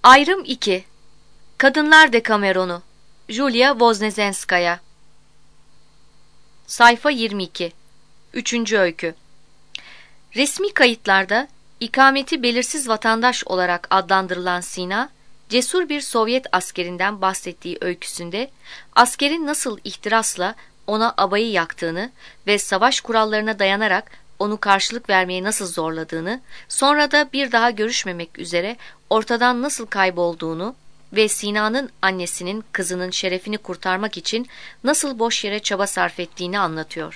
Ayrım 2. Kadınlar Dekameronu. Julia Voznesenskaya. Sayfa 22. 3. öykü. Resmi kayıtlarda ikameti belirsiz vatandaş olarak adlandırılan Sina, cesur bir Sovyet askerinden bahsettiği öyküsünde askerin nasıl ihtirasla ona abayı yaktığını ve savaş kurallarına dayanarak onu karşılık vermeye nasıl zorladığını, sonra da bir daha görüşmemek üzere ortadan nasıl kaybolduğunu ve Sina'nın annesinin kızının şerefini kurtarmak için nasıl boş yere çaba sarf ettiğini anlatıyor.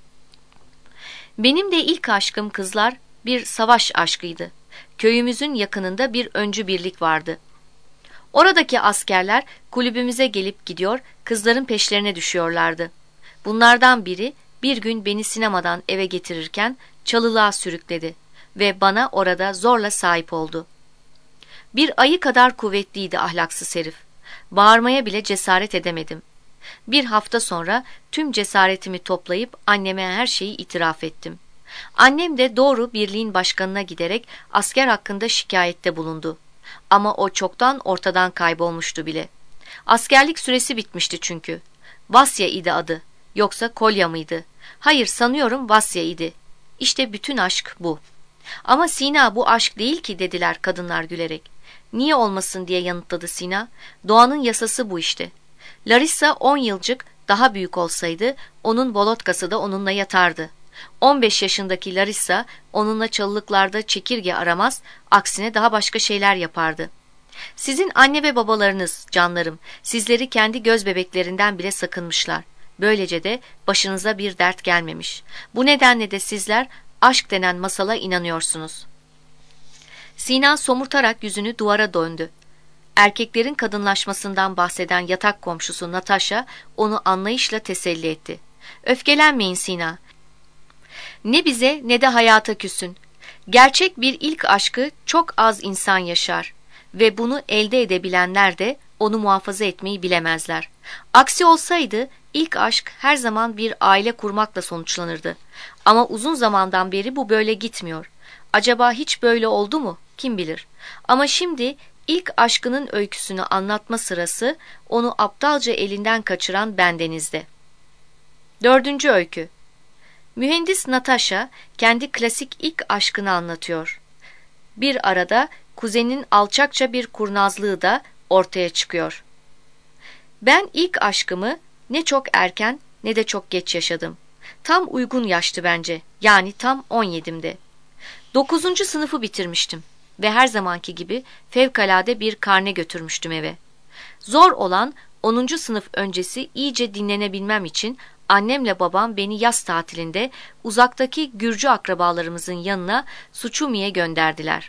Benim de ilk aşkım kızlar bir savaş aşkıydı. Köyümüzün yakınında bir öncü birlik vardı. Oradaki askerler kulübümüze gelip gidiyor, kızların peşlerine düşüyorlardı. Bunlardan biri bir gün beni sinemadan eve getirirken çalılığa sürükledi ve bana orada zorla sahip oldu. Bir ayı kadar kuvvetliydi ahlaksız herif. Bağırmaya bile cesaret edemedim. Bir hafta sonra tüm cesaretimi toplayıp anneme her şeyi itiraf ettim. Annem de doğru birliğin başkanına giderek asker hakkında şikayette bulundu. Ama o çoktan ortadan kaybolmuştu bile. Askerlik süresi bitmişti çünkü. Vasya idi adı. Yoksa Kolya mıydı? Hayır, sanıyorum Vasya idi. İşte bütün aşk bu. Ama Sina, bu aşk değil ki, dediler kadınlar gülerek. Niye olmasın diye yanıtladı Sina. Doğanın yasası bu işte. Larissa 10 yılcık daha büyük olsaydı onun Volotkası da onunla yatardı. 15 yaşındaki Larissa onunla çalılıklarda çekirge aramaz, aksine daha başka şeyler yapardı. Sizin anne ve babalarınız, canlarım, sizleri kendi göz bebeklerinden bile sakınmışlar. Böylece de başınıza bir dert gelmemiş. Bu nedenle de sizler aşk denen masala inanıyorsunuz. Sina somurtarak yüzünü duvara döndü. Erkeklerin kadınlaşmasından bahseden yatak komşusu Natasha onu anlayışla teselli etti. Öfkelenmeyin Sina. Ne bize ne de hayata küsün. Gerçek bir ilk aşkı çok az insan yaşar ve bunu elde edebilenler de onu muhafaza etmeyi bilemezler. Aksi olsaydı ilk aşk her zaman bir aile kurmakla sonuçlanırdı. Ama uzun zamandan beri bu böyle gitmiyor. Acaba hiç böyle oldu mu? Kim bilir. Ama şimdi ilk aşkının öyküsünü anlatma sırası onu aptalca elinden kaçıran bendenizde. 4. öykü. Mühendis Natasha kendi klasik ilk aşkını anlatıyor. Bir arada kuzeninin alçakça bir kurnazlığı da ortaya çıkıyor. Ben ilk aşkımı ne çok erken ne de çok geç yaşadım. Tam uygun yaştı bence, yani tam 17'imde. 9. sınıfı bitirmiştim ve her zamanki gibi fevkalade bir karne götürmüştüm eve. Zor olan 10. sınıf öncesi iyice dinlenebilmem için annemle babam beni yaz tatilinde uzaktaki Gürcü akrabalarımızın yanına Suçumi'ye gönderdiler.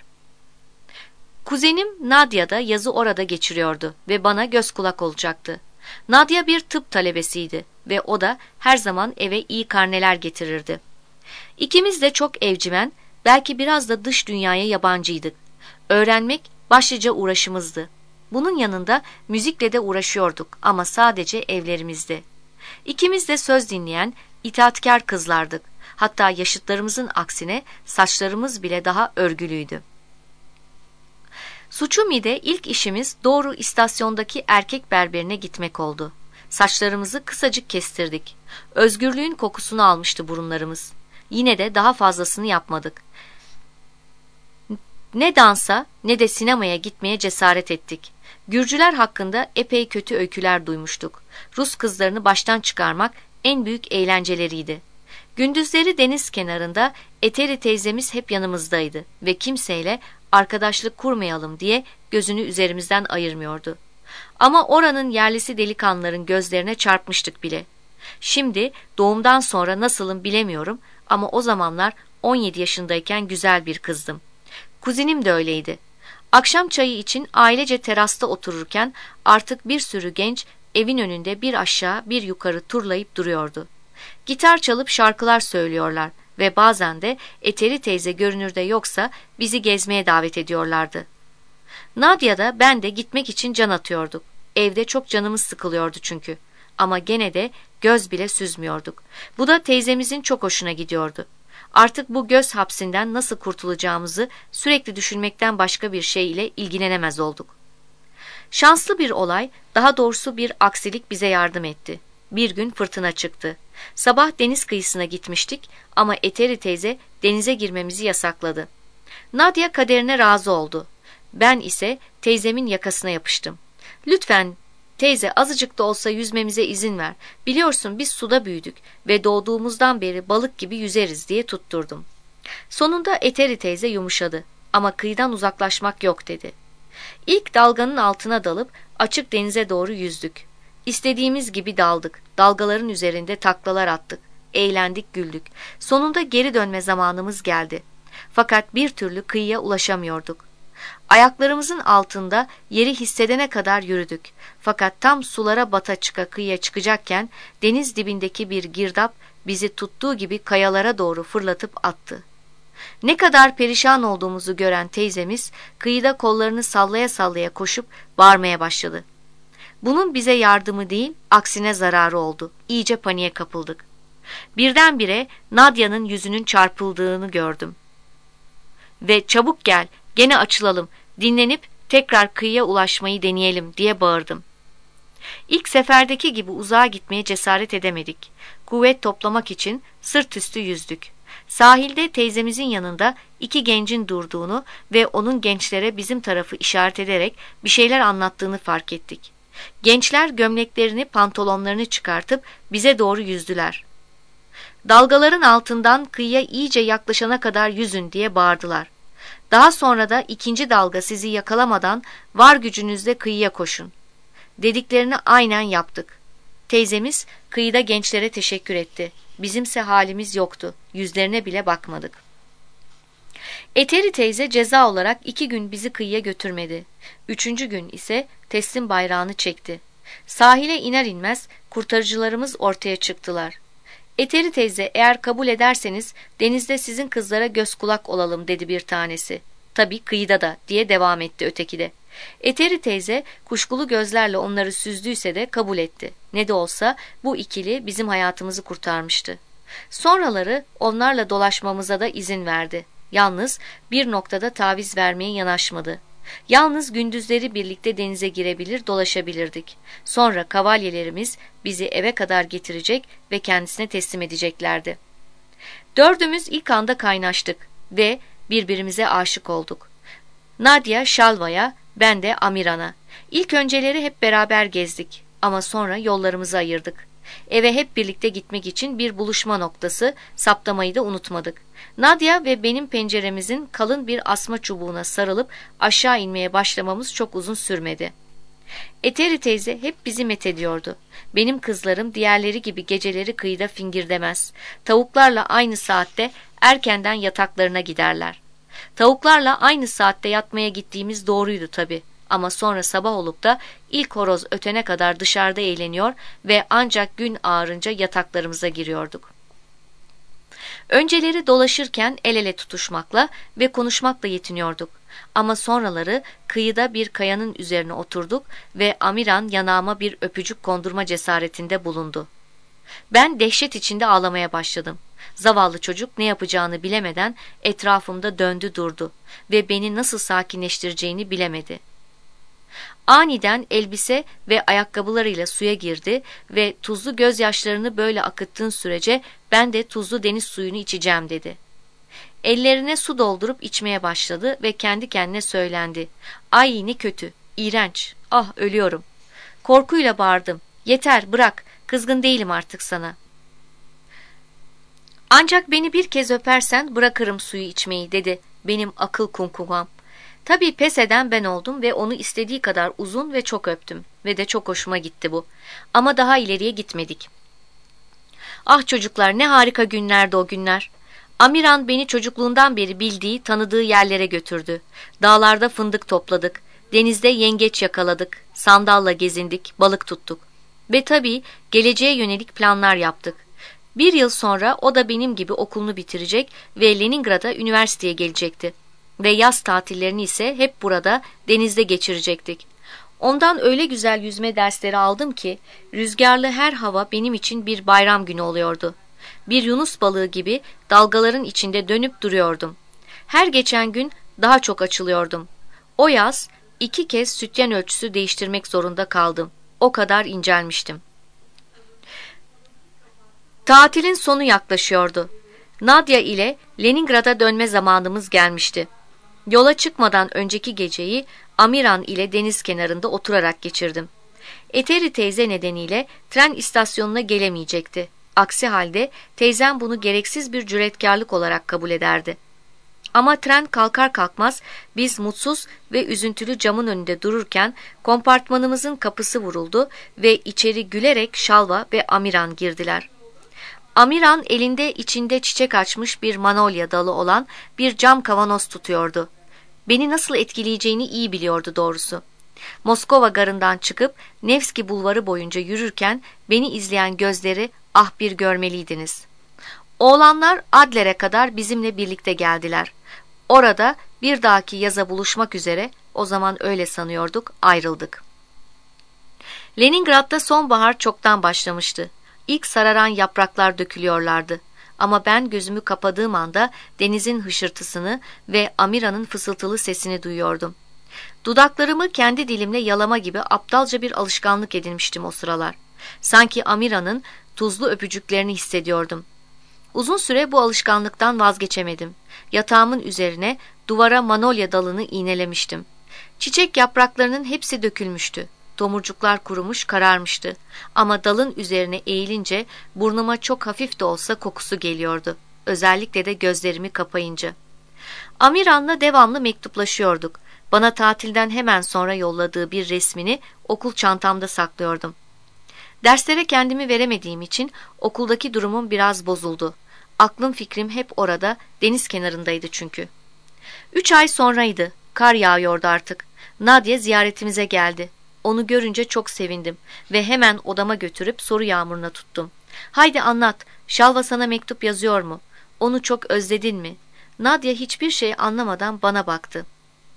Kuzenim Nadia da yazı orada geçiriyordu ve bana göz kulak olacaktı. Nadia bir tıp talebesiydi ve o da her zaman eve iyi karneler getirirdi. İkimiz de çok evcimen, belki biraz da dış dünyaya yabancıydık. Öğrenmek başlıca uğraşımızdı. Bunun yanında müzikle de uğraşıyorduk ama sadece evlerimizde. İkimiz de söz dinleyen, itaatkar kızlardık. Hatta yaşıtlarımızın aksine saçlarımız bile daha örgülüydü. Suçumi'de ilk işimiz doğru istasyondaki erkek berberine gitmek oldu. Saçlarımızı kısacık kestirdik. Özgürlüğün kokusunu almıştı burunlarımız. Yine de daha fazlasını yapmadık. Ne dansa ne de sinemaya gitmeye cesaret ettik. Gürcüler hakkında epey kötü öyküler duymuştuk. Rus kızlarını baştan çıkarmak en büyük eğlenceleriydi. Gündüzleri deniz kenarında Eteri teyzemiz hep yanımızdaydı ve kimseyle arkadaşlık kurmayalım diye gözünü üzerimizden ayırmıyordu. Ama oranın yerlisi delikanlıların gözlerine çarpmıştık bile. Şimdi doğumdan sonra nasılım bilemiyorum ama o zamanlar 17 yaşındayken güzel bir kızdım. Kuzenim de öyleydi. Akşam çayı için ailece terasta otururken artık bir sürü genç evin önünde bir aşağı bir yukarı turlayıp duruyordu. Gitar çalıp şarkılar söylüyorlar ve bazen de Eteri teyze görünürde yoksa bizi gezmeye davet ediyorlardı. Nadia da ben de gitmek için can atıyorduk. Evde çok canımız sıkılıyordu çünkü. Ama gene de göz bile süzmüyorduk. Bu da teyzemizin çok hoşuna gidiyordu. Artık bu göz hapsinden nasıl kurtulacağımızı sürekli düşünmekten başka bir şey ile ilgilenemez olduk. Şanslı bir olay, daha doğrusu bir aksilik bize yardım etti. Bir gün fırtına çıktı. Sabah deniz kıyısına gitmiştik ama Eteri teyze denize girmemizi yasakladı. Nadia kaderine razı oldu. Ben ise teyzemin yakasına yapıştım. "Lütfen teyze, azıcık da olsa yüzmemize izin ver. Biliyorsun biz suda büyüdük ve doğduğumuzdan beri balık gibi yüzeriz," diye tutturdum. Sonunda Eteri teyze yumuşadı ama kıyıdan uzaklaşmak yok dedi. İlk dalganın altına dalıp açık denize doğru yüzdük. İstediğimiz gibi daldık. Dalgaların üzerinde taklalar attık. Eğlendik, güldük. Sonunda geri dönme zamanımız geldi. Fakat bir türlü kıyıya ulaşamıyorduk. Ayaklarımızın altında yeri hissedene kadar yürüdük. Fakat tam sulara bata çıka kıyıya çıkacakken deniz dibindeki bir girdap bizi tuttuğu gibi kayalara doğru fırlatıp attı. Ne kadar perişan olduğumuzu gören teyzemiz kıyıda kollarını sallaya sallaya koşup bağırmaya başladı. Bunun bize yardımı değil, aksine zararı oldu. İyice paniğe kapıldık. Birdenbire Nadia'nın yüzünün çarpıldığını gördüm. Ve "Çabuk gel, gene açılalım, dinlenip tekrar kıyıya ulaşmayı deneyelim," diye bağırdım. İlk seferdeki gibi uzağa gitmeye cesaret edemedik. Kuvvet toplamak için sırt üstü yüzdük. Sahilde teyzemizin yanında iki gencin durduğunu ve onun gençlere bizim tarafı işaret ederek bir şeyler anlattığını fark ettik. Gençler gömleklerini, pantolonlarını çıkartıp bize doğru yüzdüler. "Dalgaların altından kıyıya iyice yaklaşana kadar yüzün," diye bağırdılar. Daha sonra da "ikinci dalga sizi yakalamadan var gücünüzle kıyıya koşun." Dediklerini aynen yaptık. Teyzemiz kıyıda gençlere teşekkür etti. Bizimse halimiz yoktu. Yüzlerine bile bakmadık. Eteri teyze ceza olarak 2 gün bizi kıyıya götürmedi. 3. gün ise teslim bayrağını çekti. Sahile iner inmez kurtarıcılarımız ortaya çıktılar. "Eteri teyze, eğer kabul ederseniz denizde sizin kızlara göz kulak olalım," dedi bir tanesi. "Tabii kıyıda da," diye devam etti öteki de. Eteri teyze kuşkulu gözlerle onları süzdüyse de kabul etti. Ne de olsa bu ikili bizim hayatımızı kurtarmıştı. Sonraları onlarla dolaşmamıza da izin verdi. Yalnız bir noktada taviz vermeye yanaşmadı. Yalnız gündüzleri birlikte denize girebilir, dolaşabilirdik. Sonra kavalyelerimiz bizi eve kadar getirecek ve kendisine teslim edeceklerdi. 4'ümüz ilk anda kaynaştık ve birbirimize aşık olduk. Nadia Şalva'ya, ben de Amiran'a. İlk önceleri hep beraber gezdik ama sonra yollarımızı ayırdık. Eve hep birlikte gitmek için bir buluşma noktası saptamayı da unutmadık. Nadia ve benim penceremizin kalın bir asma çubuğuna sarılıp aşağı inmeye başlamamız çok uzun sürmedi. Eteri teyze hep bizi methediyordu. "Benim kızlarım diğerleri gibi geceleri kıyıda fingirdemez. Tavuklarla aynı saatte erkenden yataklarına giderler." Tavuklarla aynı saatte yatmaya gittiğimiz doğruydu tabii. Ama sonra sabah olup da ilk horoz ötene kadar dışarıda eğleniyor ve ancak gün ağarınca yataklarımıza giriyorduk. Önceleri dolaşırken el ele tutuşmakla ve konuşmakla yetiniyorduk. Ama sonraları kıyıda bir kayanın üzerine oturduk ve Amiran yanağıma bir öpücük kondurma cesaretinde bulundu. Ben dehşet içinde ağlamaya başladım. Zavallı çocuk ne yapacağını bilemeden etrafımda döndü durdu ve beni nasıl sakinleştireceğini bilemedi. Aniden elbise ve ayakkabılarıyla suya girdi ve "Tuzlu gözyaşlarını böyle akıttığın sürece ben de tuzlu deniz suyunu içeceğim," dedi. Ellerine su doldurup içmeye başladı ve kendi kendine söylendi. "Ay ne kötü, iğrenç, ah ölüyorum." Korkuyla bağırdım. "Yeter, bırak, kızgın değilim artık sana. Ancak beni bir kez öpersen bırakırım suyu içmeyi," dedi benim akıl kumkumam. Tabii pes eden ben oldum ve onu istediği kadar uzun ve çok öptüm ve de çok hoşuma gitti bu. Ama daha ileriye gitmedik. Ah çocuklar, ne harika günlerdi o günler. Amiran beni çocukluğundan beri bildiği, tanıdığı yerlere götürdü. Dağlarda fındık topladık, denizde yengeç yakaladık, sandalla gezindik, balık tuttuk. Ve tabii geleceğe yönelik planlar yaptık. 1 yıl sonra o da benim gibi okulunu bitirecek ve Leningrad'a üniversiteye gelecekti. Ve yaz tatillerini ise hep burada denizde geçirecektik. Ondan öyle güzel yüzme dersleri aldım ki rüzgarlı her hava benim için bir bayram günü oluyordu. Bir yunus balığı gibi dalgaların içinde dönüp duruyordum. Her geçen gün daha çok açılıyordum. O yaz 2 kez sütyen ölçüsü değiştirmek zorunda kaldım. O kadar incelmiştim. Tatilin sonu yaklaşıyordu. Nadia ile Leningrad'a dönme zamanımız gelmişti. Yola çıkmadan önceki geceyi Amiran ile deniz kenarında oturarak geçirdim. Eteri teyze nedeniyle tren istasyonuna gelemeyecekti. Aksi halde teyzem bunu gereksiz bir cüretkarlık olarak kabul ederdi. Ama tren kalkar kalkmaz biz mutsuz ve üzüntülü camın önünde dururken kompartmanımızın kapısı vuruldu ve içeri gülerek Şalva ve Amiran girdiler. Amiran elinde içinde çiçek açmış bir manolya dalı olan bir cam kavanoz tutuyordu. Beni nasıl etkileyeceğini iyi biliyordu doğrusu. Moskova garından çıkıp Nevski bulvarı boyunca yürürken beni izleyen gözleri ah bir görmeliydiniz. Oğlanlar Adler'e kadar bizimle birlikte geldiler. Orada bir dahaki yaza buluşmak üzere, o zaman öyle sanıyorduk, ayrıldık. Leningrad'da sonbahar çoktan başlamıştı. İlk sararan yapraklar dökülüyorlardı. Ama ben gözümü kapadığım anda denizin hışırtısını ve Amira'nın fısıltılı sesini duyuyordum. Dudaklarımı kendi dilimle yalama gibi aptalca bir alışkanlık edinmiştim o sıralar. Sanki Amira'nın tuzlu öpücüklerini hissediyordum. Uzun süre bu alışkanlıktan vazgeçemedim. Yatağımın üzerine duvara manolya dalını iğnelemiştim. Çiçek yapraklarının hepsi dökülmüştü. Tomurcuklar kurumuş, kararmıştı. Ama dalın üzerine eğilince burnuma çok hafif de olsa kokusu geliyordu. Özellikle de gözlerimi kapayınca. Amiran'la devamlı mektuplaşıyorduk. Bana tatilden hemen sonra yolladığı bir resmini okul çantamda saklıyordum. Derslere kendimi veremediğim için okuldaki durumum biraz bozuldu. Aklım fikrim hep orada, deniz kenarındaydı çünkü. 3 ay sonraydı. Kar yağıyordu artık. Nadia ziyaretimize geldi. Onu görünce çok sevindim ve hemen odama götürüp soru yağmuruna tuttum. Haydi anlat, Şalva sana mektup yazıyor mu? Onu çok özledin mi? Nadia hiçbir şey anlamadan bana baktı.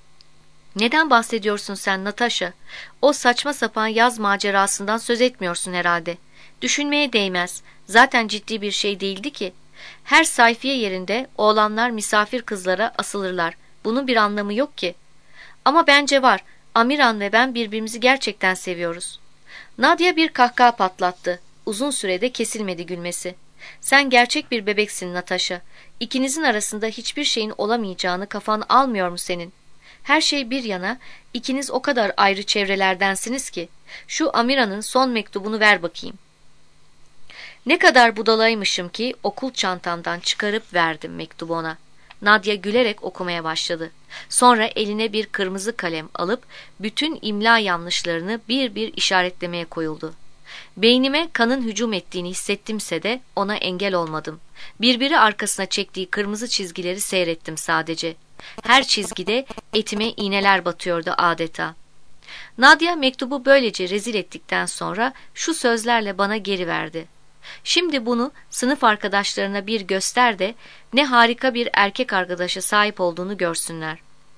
Neden bahsediyorsun sen Natasha? O saçma sapan yaz macerasından söz etmiyorsun herhalde. Düşünmeye değmez. Zaten ciddi bir şey değildi ki. Her sayfiye yerinde oğlanlar misafir kızlara asılırlar. Bunun bir anlamı yok ki. Ama bence var. Amiran ve ben birbirimizi gerçekten seviyoruz. Nadia bir kahkaha patlattı. Uzun sürede kesilmedi gülmesi. Sen gerçek bir bebeksin Natasha. İkinizin arasında hiçbir şeyin olamayacağını kafan almıyor mu senin? Her şey bir yana, ikiniz o kadar ayrı çevrelerdensiniz ki. Şu Amira'nın son mektubunu ver bakayım. Ne kadar budalaymışım ki okul çantamdan çıkarıp verdim mektubu ona. Nadia gülerek okumaya başladı. Sonra eline bir kırmızı kalem alıp bütün imla yanlışlarını bir bir işaretlemeye koyuldu. Beynime kanın hücum ettiğini hissettimse de ona engel olmadım. Birbiri arkasına çektiği kırmızı çizgileri seyrettim sadece. Her çizgide etime iğneler batıyordu adeta. Nadia mektubu böylece rezil ettikten sonra şu sözlerle bana geri verdi. Şimdi bunu sınıf arkadaşlarına bir göster de ne harika bir erkek arkadaşa sahip olduğunu görsünler.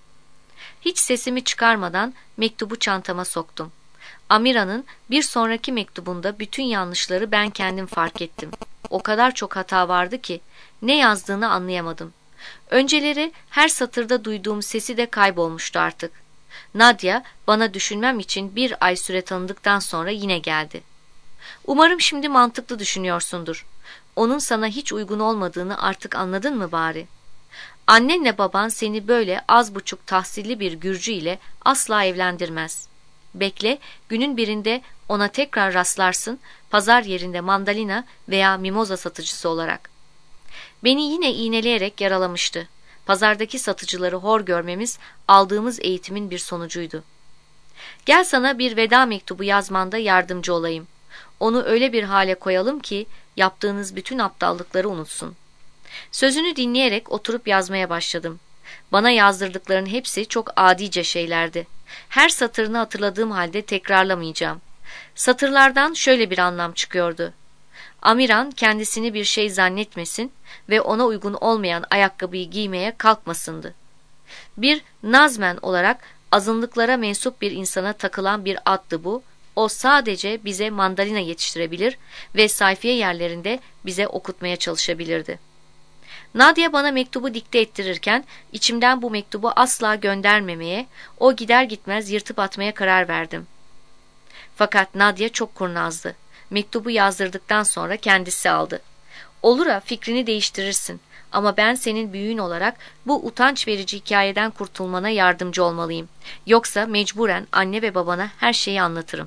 Hiç sesimi çıkarmadan mektubu çantama soktum. Amira'nın bir sonraki mektubunda bütün yanlışları ben kendim fark ettim. O kadar çok hata vardı ki ne yazdığını anlayamadım. Önceleri her satırda duyduğum sesi de kaybolmuştu artık. Nadia bana düşünmem için 1 ay süre tanıdıktan sonra yine geldi. Umarım şimdi mantıklı düşünüyorsundur. Onun sana hiç uygun olmadığını artık anladın mı bari? Annenle baban seni böyle az buçuk tahsilli bir Gürcü ile asla evlendirmez. Bekle, günün birinde ona tekrar rastlarsın, pazar yerinde mandalina veya mimoza satıcısı olarak. Beni yine iğneleyerek yaralamıştı. Pazardaki satıcıları hor görmemiz aldığımız eğitimin bir sonucuydu. Gel sana bir veda mektubu yazmanda yardımcı olayım. Onu öyle bir hale koyalım ki yaptığınız bütün aptallıkları unutsun. Sözünü dinleyerek oturup yazmaya başladım. Bana yazdırdıkların hepsi çok adice şeylerdi. Her satırını hatırladığım halde tekrarlamayacağım. Satırlardan şöyle bir anlam çıkıyordu. Amiran kendisini bir şey zannetmesin ve ona uygun olmayan ayakkabıyı giymeye kalkmasındı. Bir nazmen olarak azınlıklara mensup bir insana takılan bir addı bu. O sadece bize mandalina yetiştirebilir ve sayfiye yerlerinde bize okutmaya çalışabilirdi. Nadia bana mektubu dikte ettirirken içimden bu mektubu asla göndermemeye, o gider gitmez yırtıp atmaya karar verdim. Fakat Nadia çok kurnazdı. Mektubu yazdırdıktan sonra kendisi aldı. Olur'a fikrini değiştirirsin ama ben senin büyüğün olarak bu utanç verici hikayeden kurtulmana yardımcı olmalıyım. Yoksa mecburen anne ve babana her şeyi anlatırım.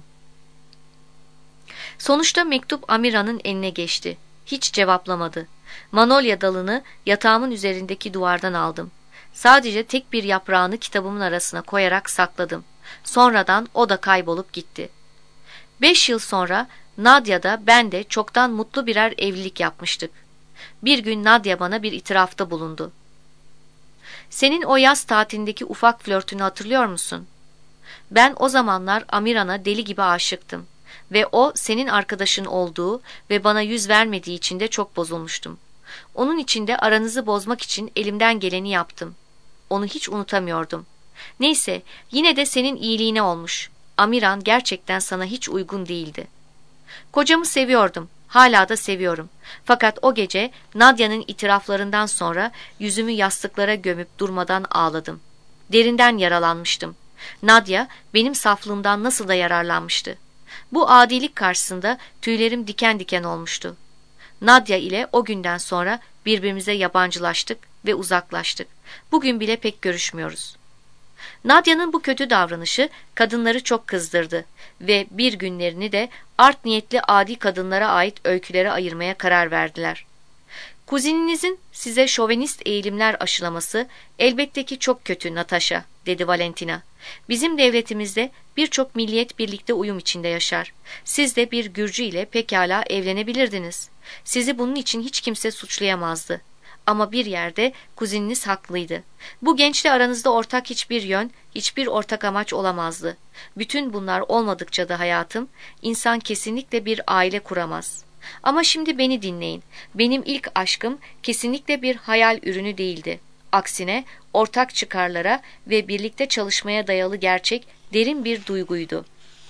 Sonuçta mektup Amira'nın eline geçti. Hiç cevaplamadı. Manolya dalını yatağımın üzerindeki duvardan aldım. Sadece tek bir yaprağını kitabımın arasına koyarak sakladım. Sonradan o da kaybolup gitti. 5 yıl sonra Nadia da ben de çoktan mutlu birer evlilik yapmıştık. Bir gün Nadia bana bir itirafta bulundu. Senin o yaz tatilindeki ufak flörtünü hatırlıyor musun? Ben o zamanlar Amiran'a deli gibi aşıktım ve o senin arkadaşın olduğu ve bana yüz vermediği için de çok bozulmuştum. Onun için de aranızı bozmak için elimden geleni yaptım. Onu hiç unutamıyordum. Neyse, yine de senin iyiliğine olmuş. Amiran gerçekten sana hiç uygun değildi. Kocamı seviyordum. Hala da seviyorum. Fakat o gece Nadia'nın itiraflarından sonra yüzümü yastıklara gömüp durmadan ağladım. Derinden yaralanmıştım. Nadia benim saflığımdan nasıl da yararlanmıştı. Bu adilik karşısında tüylerim diken diken olmuştu. Nadia ile o günden sonra birbirimize yabancılaştık ve uzaklaştık. Bugün bile pek görüşmüyoruz. Nadia'nın bu kötü davranışı kadınları çok kızdırdı ve bir günlerini de art niyetli adi kadınlara ait öykülere ayırmaya karar verdiler. Kuzininizin size şovenist eğilimler aşılaması elbette ki çok kötü Natasha, dedi Valentina. Bizim devletimizde birçok milliyet birlikte uyum içinde yaşar. Siz de bir Gürcü ile pekala evlenebilirdiniz. Sizi bunun için hiç kimse suçlayamazdı. Ama bir yerde kuzininiz haklıydı. Bu gençle aranızda ortak hiçbir yön, hiçbir ortak amaç olamazdı. Bütün bunlar olmadıkça da hayatım, insan kesinlikle bir aile kuramaz. Ama şimdi beni dinleyin. Benim ilk aşkım kesinlikle bir hayal ürünü değildi. Aksine ortak çıkarlara ve birlikte çalışmaya dayalı gerçek, derin bir duyguydu.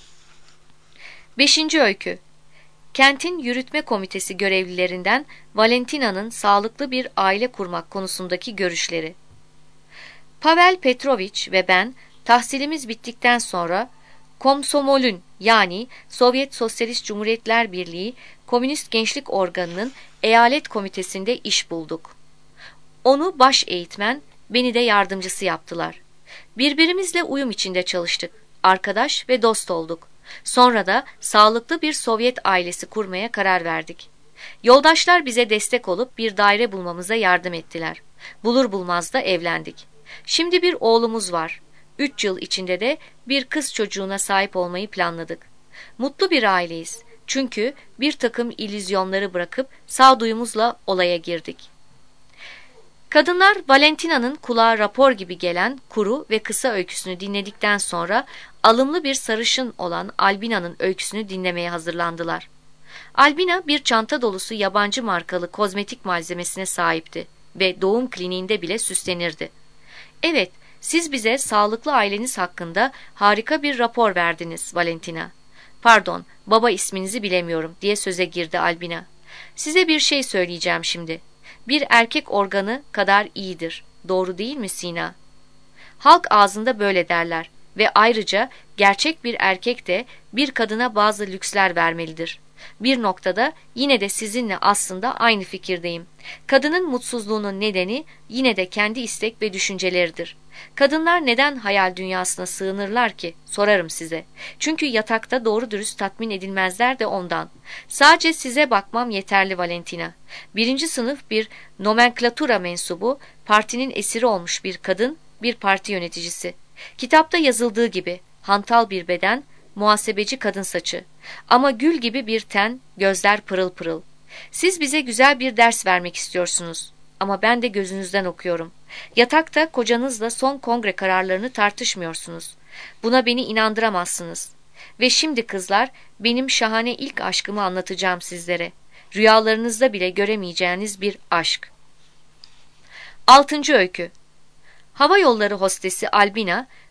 5. öykü. Kentin yürütme komitesi görevlilerinden Valentina'nın sağlıklı bir aile kurmak konusundaki görüşleri. Pavel Petrovich ve ben tahsilimiz bittikten sonra Komsomol'ün yani Sovyet Sosyalist Cumhuriyetler Birliği Komünist Gençlik Organı'nın eyalet komitesinde iş bulduk. Onu baş eğitmen, beni de yardımcısı yaptılar. Birbirimizle uyum içinde çalıştık, arkadaş ve dost olduk. Sonra da sağlıklı bir Sovyet ailesi kurmaya karar verdik. Yoldaşlar bize destek olup bir daire bulmamıza yardım ettiler. Bulur bulmaz da evlendik. Şimdi bir oğlumuz var. 3 yıl içinde de bir kız çocuğuna sahip olmayı planladık. Mutlu bir aileyiz. Çünkü bir takım illüzyonları bırakıp sağduyumuzla olaya girdik. Kadınlar Valentina'nın kulağa rapor gibi gelen kuru ve kısa öyküsünü dinledikten sonra alımlı bir sarışın olan Albina'nın öyküsünü dinlemeye hazırlandılar. Albina bir çanta dolusu yabancı markalı kozmetik malzemesine sahipti ve doğum kliniğinde bile süslenirdi. Evet, siz bize sağlıklı aileniz hakkında harika bir rapor verdiniz Valentina. Pardon, baba isminizi bilemiyorum diye söze girdi Albina. Size bir şey söyleyeceğim şimdi. Bir erkek organı kadar iyidir. Doğru değil mi Sina? Halk ağzında böyle derler ve ayrıca gerçek bir erkek de bir kadına bazı lüksler vermelidir. Bir noktada yine de sizinle aslında aynı fikirdeyim. Kadının mutsuzluğunun nedeni yine de kendi istek ve düşünceleridir. Kadınlar neden hayal dünyasına sığınırlar ki? Sorarım size. Çünkü yatakta doğru dürüst tatmin edilmezler de ondan. Sadece size bakmam yeterli Valentina. 1. sınıf bir nomenklatura mensubu, partinin esiri olmuş bir kadın, bir parti yöneticisi. Kitapta yazıldığı gibi hantal bir beden, muhasebeci kadın saçı. Ama gül gibi bir ten, gözler pırıl pırıl. Siz bize güzel bir ders vermek istiyorsunuz. Ama ben de gözünüzden okuyorum. Yatakta kocanızla son kongre kararlarını tartışmıyorsunuz. Buna beni inandıramazsınız. Ve şimdi kızlar, benim şahane ilk aşkımı anlatacağım sizlere. Rüyalarınızda bile göremeyeceğiniz bir aşk. 6. öykü. Hava yolları hostesi Albina,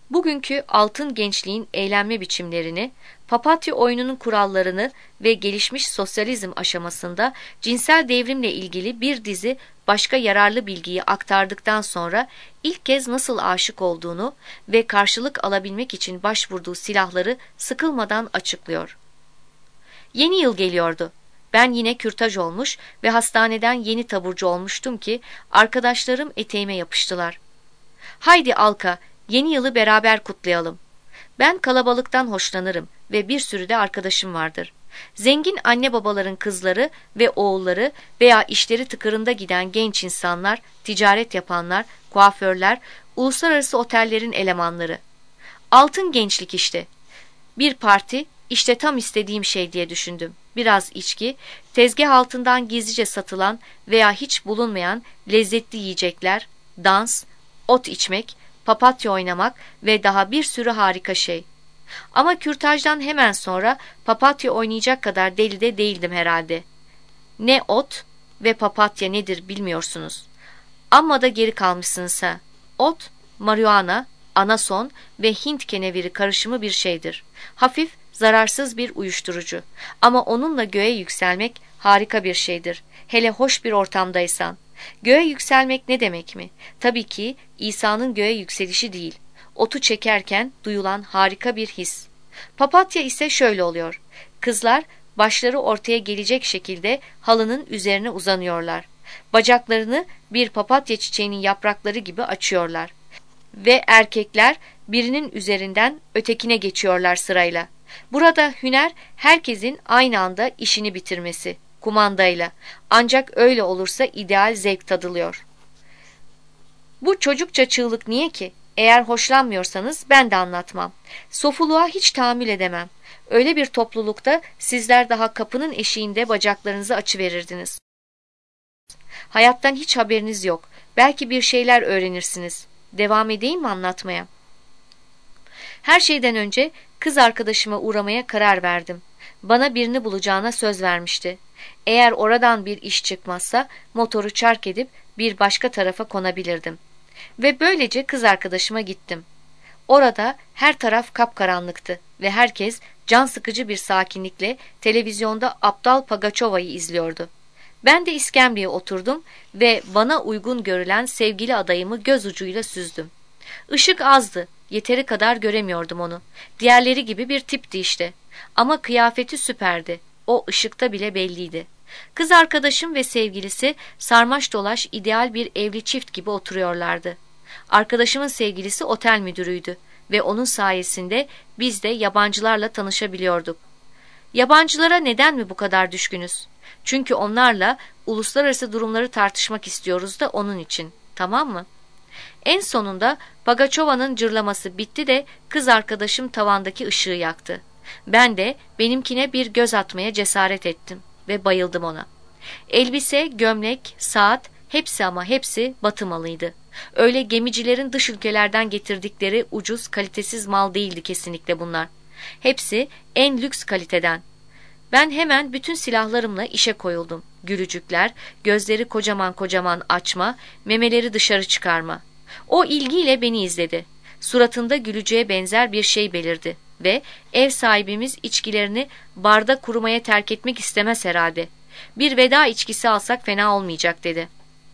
Bugünkü altın gençliğin eğlenme biçimlerini, papatya oyununun kurallarını ve gelişmiş sosyalizm aşamasında cinsel devrimle ilgili bir dizi başka yararlı bilgiyi aktardıktan sonra ilk kez nasıl aşık olduğunu ve karşılık alabilmek için başvurduğu silahları sıkılmadan açıklıyor. Yeni yıl geliyordu. Ben yine kürtaj olmuş ve hastaneden yeni taburcu olmuştum ki arkadaşlarım eteğime yapıştılar. "Haydi Alka, yeni yılı beraber kutlayalım." Ben kalabalıktan hoşlanırım ve bir sürü de arkadaşım vardır. Zengin anne babaların kızları ve oğulları veya işleri tıkırında giden genç insanlar, ticaret yapanlar, kuaförler, uluslararası otellerin elemanları. Altın gençlik işte. Bir parti, işte tam istediğim şey diye düşündüm. Biraz içki, tezgah altından gizlice satılan veya hiç bulunmayan lezzetli yiyecekler, dans, ot içmek, papatya oynamak ve daha bir sürü harika şey. Ama kürtajdan hemen sonra papatya oynayacak kadar deli de değildim herhalde. Ne ot ve papatya nedir bilmiyorsunuz. Amma da geri kalmışsınız ha. Ot, marihuana, anason ve Hint keneviri karışımı bir şeydir. Hafif, zararsız bir uyuşturucu. Ama onunla göğe yükselmek harika bir şeydir. Hele hoş bir ortamdaysan. Göğe yükselmek ne demek mi? Tabii ki İsa'nın göğe yükselişi değil. Otu çekerken duyulan harika bir his. Papatya ise şöyle oluyor. Kızlar başları ortaya gelecek şekilde halının üzerine uzanıyorlar. Bacaklarını bir papatya çiçeğinin yaprakları gibi açıyorlar. Ve erkekler birinin üzerinden ötekine geçiyorlar sırayla. Burada hüner herkesin aynı anda işini bitirmesi, kumandayla. Ancak öyle olursa ideal zevk tadılıyor. Bu çocukça çığlık niye ki? Eğer hoşlanmıyorsanız ben de anlatmam. Sofuluğa hiç tahammül edemem. Öyle bir toplulukta sizler daha kapının eşiğinde bacaklarınızı açıverirdiniz. Hayattan hiç haberiniz yok. Belki bir şeyler öğrenirsiniz. Devam edeyim mi anlatmaya? Her şeyden önce kız arkadaşıma uğramaya karar verdim. Bana birini bulacağına söz vermişti. Eğer oradan bir iş çıkmazsa motoru çark edip bir başka tarafa konabilirdim. Ve böylece kız arkadaşıma gittim. Orada her taraf kapkaranlıktı ve herkes can sıkıcı bir sakinlikle televizyonda Aptal Pagaçova'yı izliyordu. Ben de iskemleye oturdum ve bana uygun görülen sevgili adayımı göz ucuyla süzdüm. Işık azdı, yeteri kadar göremiyordum onu. Diğerleri gibi bir tipti işte. Ama kıyafeti süperdi. O ışıkta bile belliydi. Kız arkadaşım ve sevgilisi sarmaş dolaş ideal bir evli çift gibi oturuyorlardı. Arkadaşımın sevgilisi otel müdürüydü ve onun sayesinde biz de yabancılarla tanışabiliyorduk. Yabancılara neden mi bu kadar düşkünüz? Çünkü onlarla uluslararası durumları tartışmak istiyoruz da onun için, tamam mı? En sonunda Pagaçova'nın cırlaması bitti de kız arkadaşım tavandaki ışığı yaktı. Ben de benimkine bir göz atmaya cesaret ettim ve bayıldım ona. Elbise, gömlek, saat hepsi ama hepsi Batı malıydı. Öyle gemicilerin dış ülkelerden getirdikleri ucuz, kalitesiz mal değildi kesinlikle bunlar. Hepsi en lüks kaliteden. Ben hemen bütün silahlarımla işe koyuldum. Gülücükler, gözleri kocaman kocaman açma, memeleri dışarı çıkarma. O ilgiyle beni izledi. Suratında güleceğe benzer bir şey belirdi ve ev sahibimiz içkilerini barda kurumaya terk etmek istemez herhalde. Bir veda içkisi alsak fena olmayacak dedi.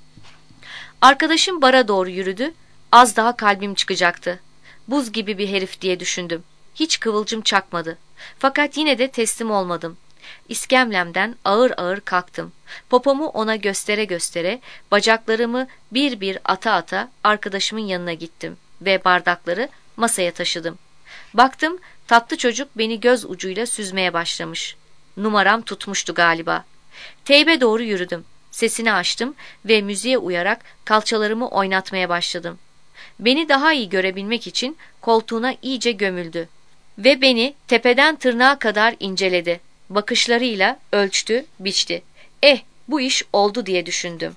Arkadaşım bara doğru yürüdü. Az daha kalbim çıkacaktı. Buz gibi bir herif diye düşündüm. Hiç kıvılcım çakmadı. Fakat yine de teslim olmadım. İskemlemden ağır ağır kalktım. Popomu ona göstere göstere, bacaklarımı bir bir ata ata arkadaşımın yanına gittim ve bardakları masaya taşıdım. Baktım tatlı çocuk beni göz ucuyla süzmeye başlamış. Numaram tutmuştu galiba. Teybe doğru yürüdüm. Sesini açtım ve müziğe uyarak kalçalarımı oynatmaya başladım. Beni daha iyi görebilmek için koltuğuna iyice gömüldü ve beni tepeden tırnağa kadar inceledi. Bakışlarıyla ölçtü, biçti. Bu iş oldu diye düşündüm.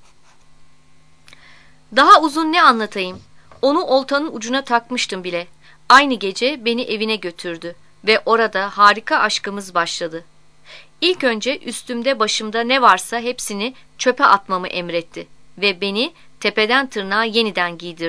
Daha uzun ne anlatayım? Onu oltanın ucuna takmıştım bile. Aynı gece beni evine götürdü ve orada harika aşkımız başladı. İlk önce üstümde başımda ne varsa hepsini çöpe atmamı emretti ve beni tepeden tırnağa yeniden giydirdi.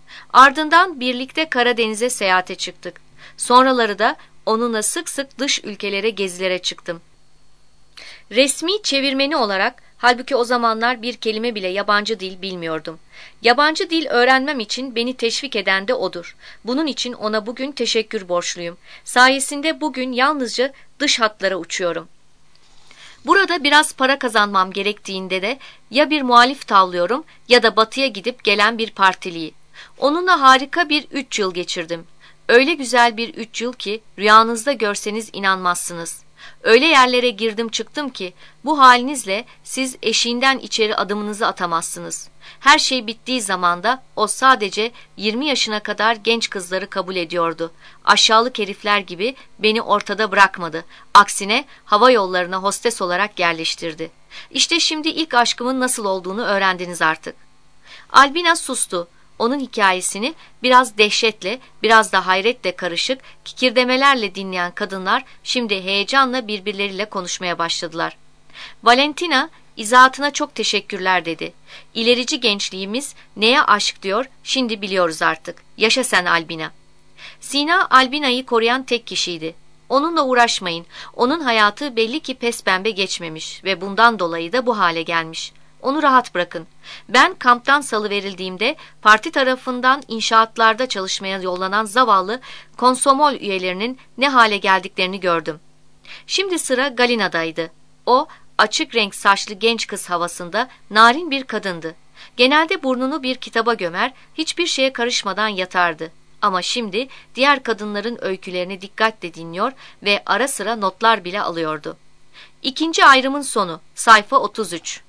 Ardından birlikte Karadeniz'e seyahate çıktık. Sonraları da onunla sık sık dış ülkelere gezilere çıktım. Resmi çevirmeni olarak, halbuki o zamanlar bir kelime bile yabancı dil bilmiyordum. Yabancı dil öğrenmem için beni teşvik eden de odur. Bunun için ona bugün teşekkür borçluyum. Sayesinde bugün yalnızca dış hatlara uçuyorum. Burada biraz para kazanmam gerektiğinde de ya bir muhalif tavlıyorum ya da batıya gidip gelen bir partiliyi. Onunla harika bir 3 yıl geçirdim. Öyle güzel bir 3 yıl ki rüyanızda görseniz inanmazsınız. Öyle yerlere girdim çıktım ki bu halinizle siz eşiğinden içeri adımınızı atamazsınız. Her şey bittiği zaman da o sadece 20 yaşına kadar genç kızları kabul ediyordu. Aşağılık herifler gibi beni ortada bırakmadı. Aksine hava yollarına hostes olarak yerleştirdi. İşte şimdi ilk aşkımın nasıl olduğunu öğrendiniz artık. Albina sustu. Onun hikayesini biraz dehşetle, biraz da hayretle karışık kikirdemelerle dinleyen kadınlar şimdi heyecanla birbirleriyle konuşmaya başladılar. Valentina, izahatına çok teşekkürler dedi. İlerici gençliğimiz neye aşk diyor, şimdi biliyoruz artık. Yaşa sen Albina. Sina, Albina'yı koruyan tek kişiydi. Onunla uğraşmayın. Onun hayatı belli ki pespembe geçmemiş ve bundan dolayı da bu hale gelmiş. Onu rahat bırakın. Ben kamptan salıverildiğimde parti tarafından inşaatlarda çalışmaya yollanan zavallı konsomol üyelerinin ne hale geldiklerini gördüm. Şimdi sıra Galina'daydı. O, açık renk saçlı genç kız havasında narin bir kadındı. Genelde burnunu bir kitaba gömer, hiçbir şeye karışmadan yatardı. Ama şimdi diğer kadınların öykülerini dikkatle dinliyor ve ara sıra notlar bile alıyordu. İkinci ayrımın sonu, sayfa 33.